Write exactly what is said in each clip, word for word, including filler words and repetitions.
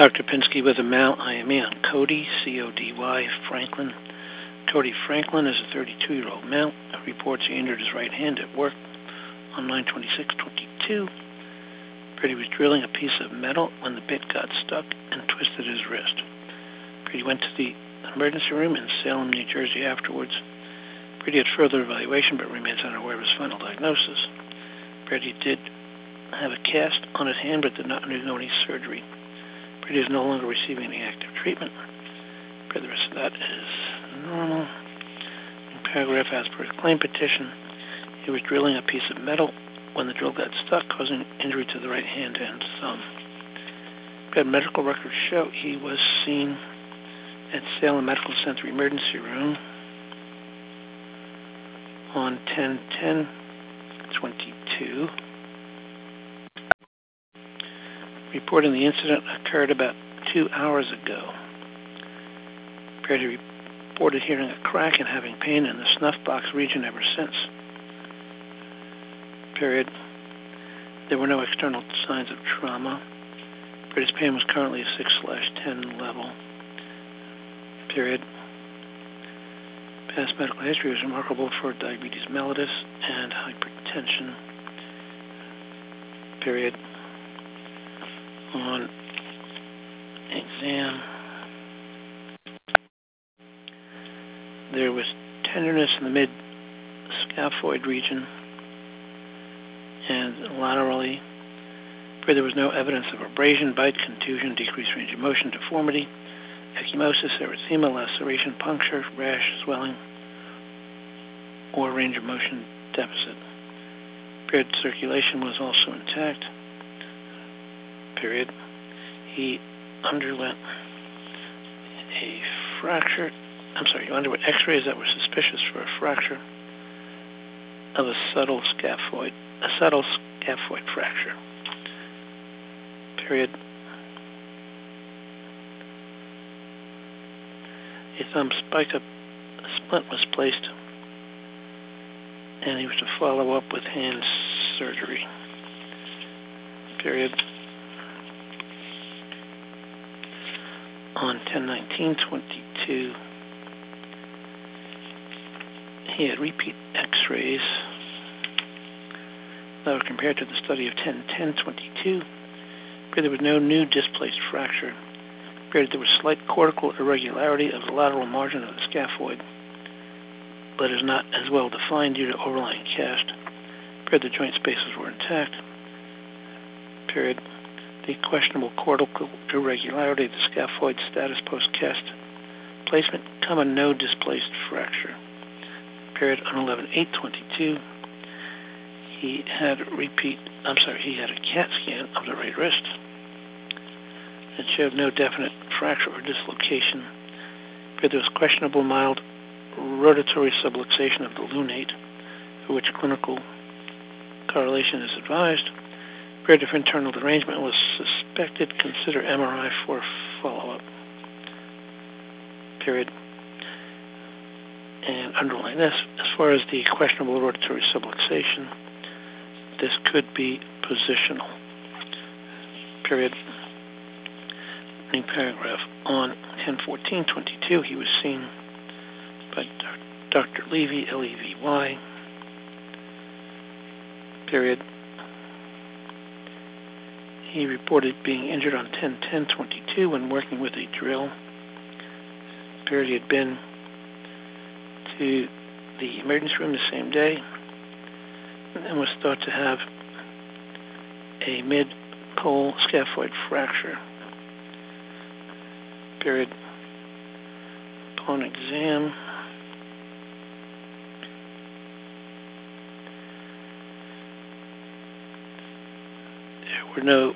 Doctor Pinsky with a Mount I M E on Cody, C O D Y, Franklin. Cody Franklin is a thirty-two-year-old male who reports he injured his right hand at work on nine twenty-six twenty-two. Brady was drilling a piece of metal when the bit got stuck and twisted his wrist. Brady went to the emergency room in Salem, New Jersey afterwards. Brady had further evaluation but remains unaware of his final diagnosis. Brady did have a cast on his hand but did not undergo any surgery. Brady is no longer receiving any active treatment. The rest of that is normal. In paragraph, as per his claim petition, he was drilling a piece of metal when the drill got stuck, causing injury to the right hand and thumb. But medical records show he was seen at Salem Medical Center emergency room on ten ten twenty-two. Reporting the incident occurred about two hours ago. Brady reported hearing a crack and having pain in the snuff box region ever since. Period. There were no external signs of trauma. Brady's pain was currently a six slash ten level. Period. Past medical history was remarkable for diabetes mellitus and hypertension. Period. On exam, there was tenderness in the mid-scaphoid region and laterally. There was no evidence of abrasion, bite, contusion, decreased range of motion, deformity, ecchymosis, erythema, laceration, puncture, rash, swelling, or range of motion deficit. Period. Circulation was also intact. Period. He underwent a fracture. I'm sorry, he underwent x-rays that were suspicious for a fracture of a subtle scaphoid, a subtle scaphoid fracture. Period. A thumb spike up a splint was placed, and he was to follow up with hand surgery. Period. On ten nineteen twenty-two, he had repeat x-rays that were compared to the study of ten ten twenty-two. There was no new displaced fracture. There was slight cortical irregularity of the lateral margin of the scaphoid, but is not as well defined due to overlying cast. The joint spaces were intact. Period. The questionable cortical irregularity of the scaphoid status post-cast placement, comma, no displaced fracture. Period. On eleven eight twenty-two, he had a repeat, I'm sorry, he had a CAT scan of the right wrist. It showed no definite fracture or dislocation. There was questionable mild rotatory subluxation of the lunate, for which clinical correlation is advised. Period. If internal derangement was suspected, consider M R I for follow-up. Period. And underline this, as far as the questionable rotatory subluxation, this could be positional. Period. New paragraph. On ten fourteen twenty-two, he was seen by Doctor Levy, L E V Y. Period. He reported being injured on ten ten twenty-two when working with a drill. Period. He had been to the emergency room the same day and was thought to have a mid-pole scaphoid fracture. Period. Upon exam, there were no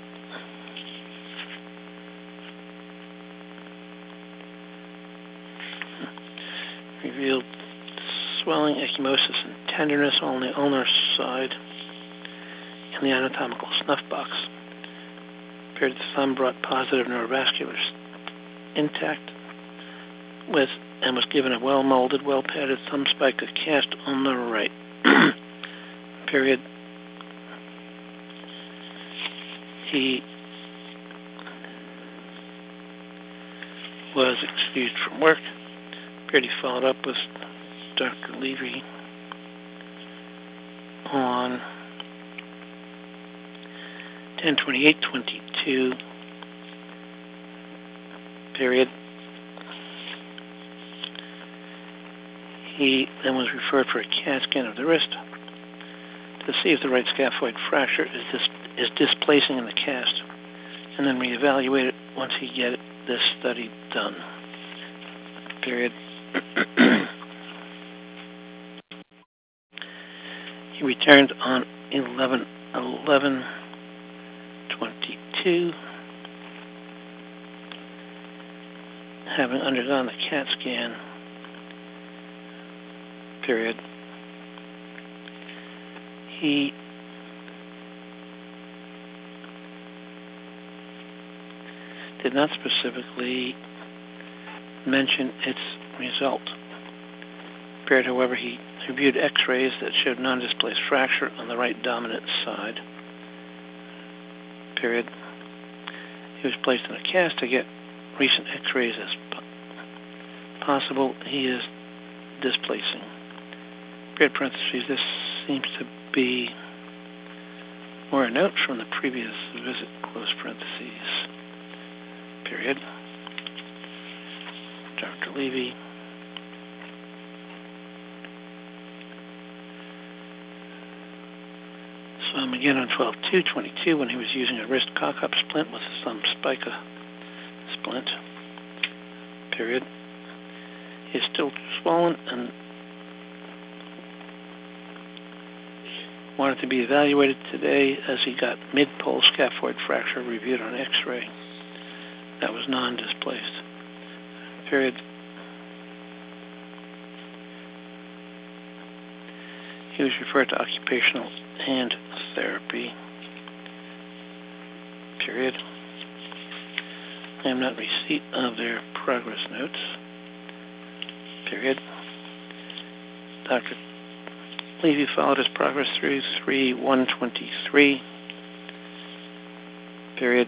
revealed swelling, ecchymosis, and tenderness on the ulnar side in the anatomical snuff box. Period. The thumb brought positive neurovascular intact with and was given a well-molded, well-padded thumb spike of cast on the right. Period. He was excused from work. Appeared he followed up with Doctor Levy on ten twenty-eight twenty-two, period. He then was referred for a CAT scan of the wrist to see if the right scaphoid fracture is dis is displacing in the cast, and then reevaluate it once he get this study done. Period. He returned on eleven eleven twenty-two, having undergone the CAT scan. Period. He did not specifically mention its result. Period. However, he reviewed X-rays that showed non-displaced fracture on the right dominant side. Period. He was placed in a cast to get recent X-rays as possible. He is displacing. Period. Parentheses. This seems to be more a note from the previous visit. Close parentheses. Period. Doctor Levy. Saw him again on twelve two twenty-two when he was using a wrist cock-up splint with some spica splint. Period. He is still swollen and wanted to be evaluated today as he got mid-pole scaphoid fracture reviewed on X-ray. That was non-displaced. Period. He was referred to occupational hand therapy. Period. I am not in receipt of their progress notes. Period. Doctor Levy followed his progress through three one twenty-three. Period.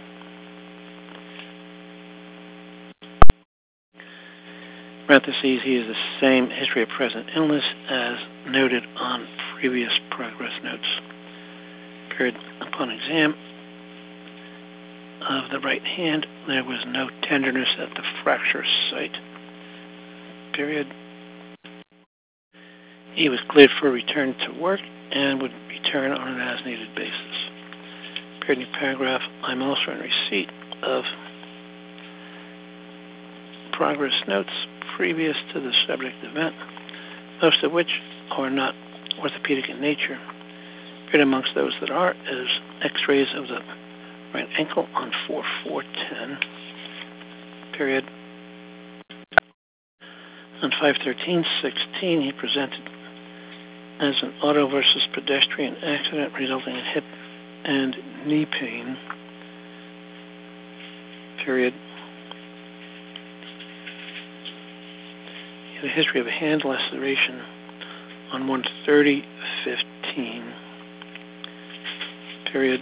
Parentheses, he has the same history of present illness as noted on previous progress notes. Period. Upon exam of the right hand, there was no tenderness at the fracture site. Period. He was cleared for return to work and would return on an as-needed basis. Period. New paragraph. I'm also in receipt of progress notes previous to the subject event, most of which are not orthopedic in nature. Period. Amongst those that are is X-rays of the right ankle on four four ten. Period. On five thirteen sixteen, he presented as an auto versus pedestrian accident resulting in hip and knee pain. Period. He had a history of a hand laceration on one thirty fifteen. Period.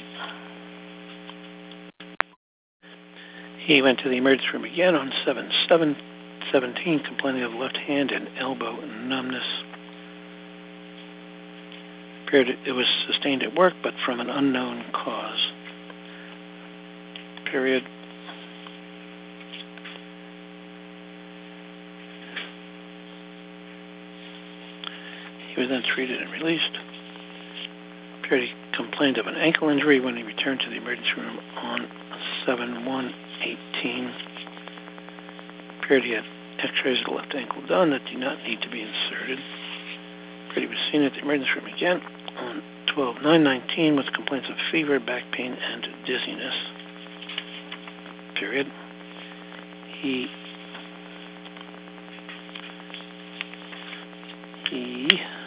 He went to the emergency room again on seven seven seventeen, complaining of left hand and elbow numbness. Period. It was sustained at work, but from an unknown cause. Period. He was then treated and released. Period. He complained of an ankle injury when he returned to the emergency room on seven one eighteen. Period. He had X-rays of the left ankle done that do not need to be inserted. Period. He was seen at the emergency room again on twelve nine nineteen with complaints of fever, back pain, and dizziness. Period. He he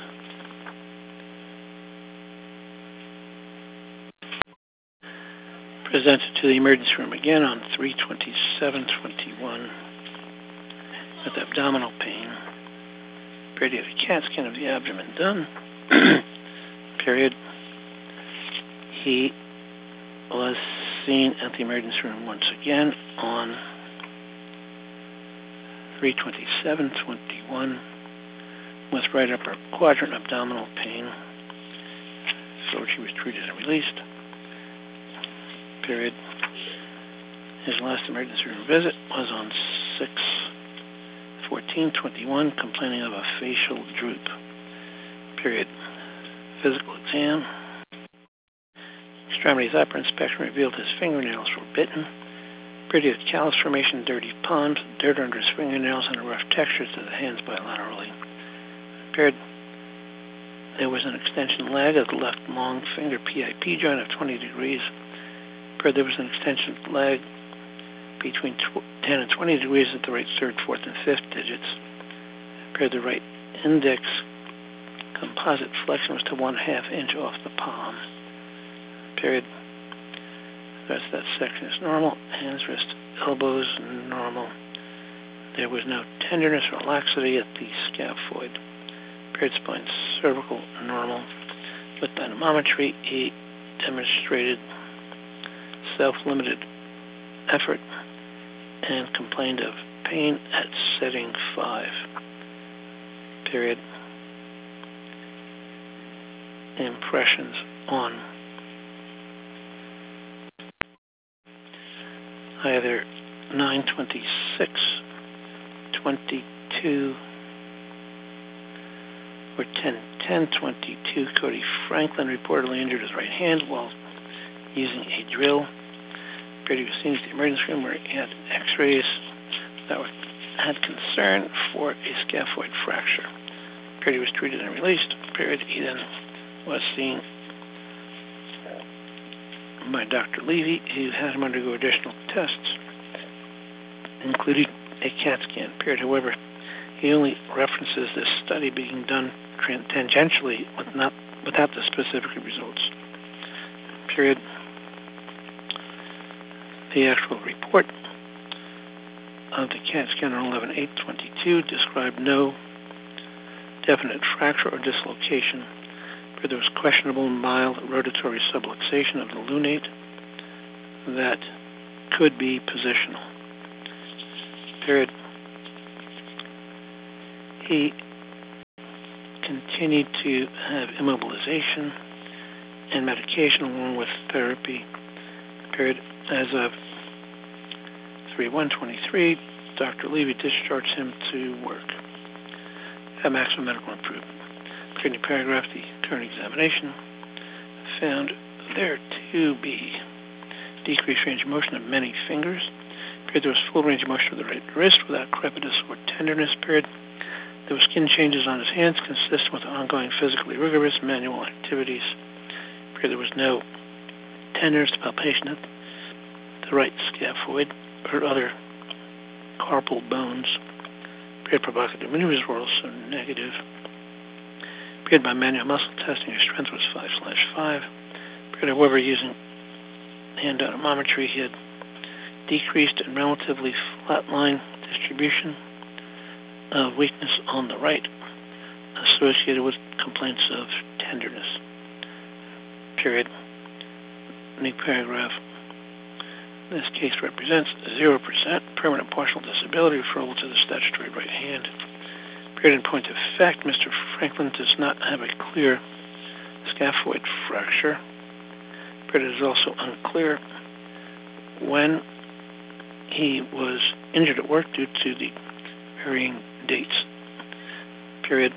presented to the emergency room again on three twenty-seven twenty-one with abdominal pain. Period. He had a CAT scan of the abdomen done. Period. He was seen at the emergency room once again on three twenty-seven twenty-one with right upper quadrant abdominal pain, for which he was treated and released. Period. His last emergency room visit was on six fourteen twenty-one, complaining of a facial droop. Period. Physical exam. Extremities upper inspection revealed his fingernails were bitten. Period. Callus formation, dirty palms, dirt under his fingernails, and a rough texture to the hands bilaterally. Period. There was an extension lag of the left long finger P I P joint of twenty degrees. Period. There was an extension lag between ten and twenty degrees at the right third, fourth, and fifth digits. Period. The right index composite flexion was to one half inch off the palm. Period. The rest of that section is normal. Hands, wrists, elbows, normal. There was no tenderness or laxity at the scaphoid. Period. Spine, cervical, normal. With dynamometry, he demonstrated self-limited effort and complained of pain at setting five. Period. Impressions on either nine twenty-six twenty-two or ten ten twenty-two. Cody Franklin reportedly injured his right hand while using a drill. He was seen at the emergency room where he had x-rays that were, had concern for a scaphoid fracture. He was treated and released. He then was seen by Doctor Levy, who had him undergo additional tests, including a CAT scan. However, he only references this study being done tangentially with not, without the specific results. Period. The actual report of the CAT scan on eleven eight twenty-two described no definite fracture or dislocation, but there was questionable mild rotatory subluxation of the lunate that could be positional. Period. He continued to have immobilization and medication along with therapy. Period. As of three one twenty-three, Doctor Levy discharged him to work at maximum medical improvement. Continuing paragraph, the current examination found there to be decreased range of motion of many fingers. Period. There was full range of motion of the right wrist without crepitus or tenderness. Period. There were skin changes on his hands consistent with ongoing physically rigorous manual activities. Period. There was no tenderness, palpation at the right scaphoid or other carpal bones. Period. Provocative maneuvers were also negative. Period. By manual muscle testing, his strength was five slash five. Period. However, using hand dynamometry, he had decreased and relatively flat line distribution of weakness on the right, associated with complaints of tenderness. Period. New paragraph. This case represents zero percent permanent partial disability referable to the statutory right hand. Period. In point of fact, Mister Franklin does not have a clear scaphoid fracture. Period. It is also unclear when he was injured at work due to the varying dates. Period.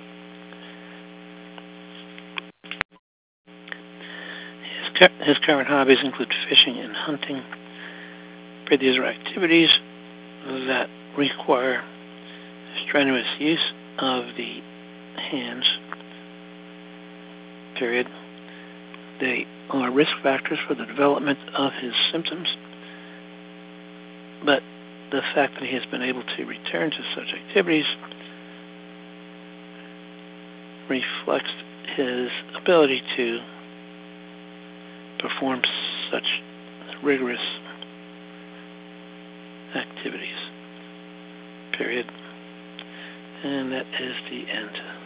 His, his current hobbies include fishing and hunting. Period. These are activities that require strenuous use of the hands. Period. They are risk factors for the development of his symptoms, but the fact that he has been able to return to such activities reflects his ability to perform such rigorous activities. Period. And that is the end.